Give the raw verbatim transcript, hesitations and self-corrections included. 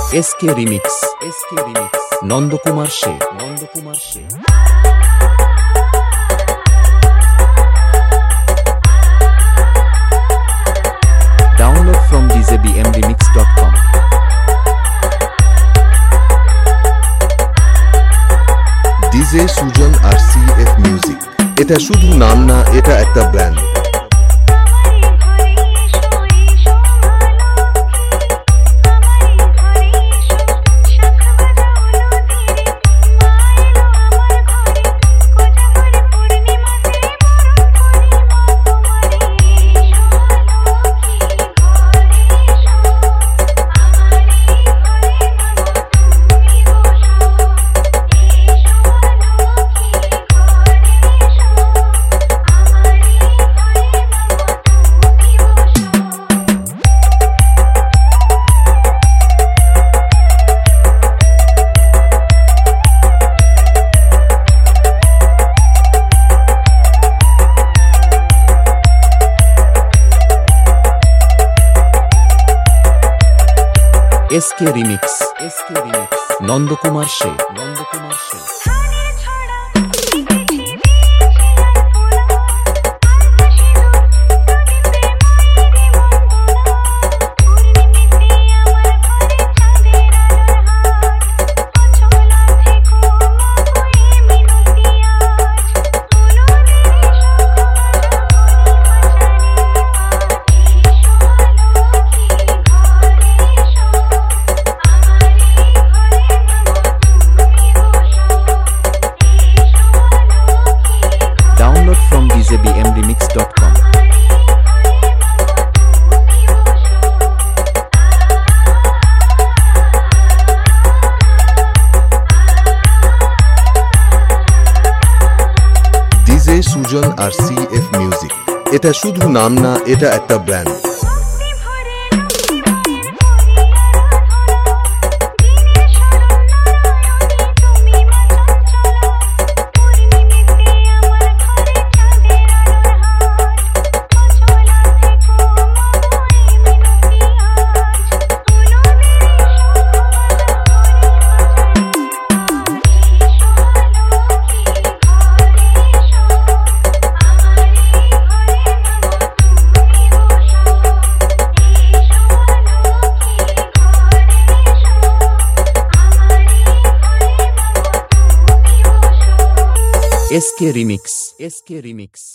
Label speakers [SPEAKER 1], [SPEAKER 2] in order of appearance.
[SPEAKER 1] SK remix S K remix Nandkumar সে নন্দকুমার সে download from DJ B M remix dot com.
[SPEAKER 2] DJ Sujan R C F music, এটা শুধু নাম না, এটা একটা brand.
[SPEAKER 1] S K remix S K remix Nandkumar সে নন্দকুমার সে DJ B M remix dot com.
[SPEAKER 2] DJ Sujan R C F music, এটা শুধু নাম না, এটা একটা brand.
[SPEAKER 1] S K remix S K remix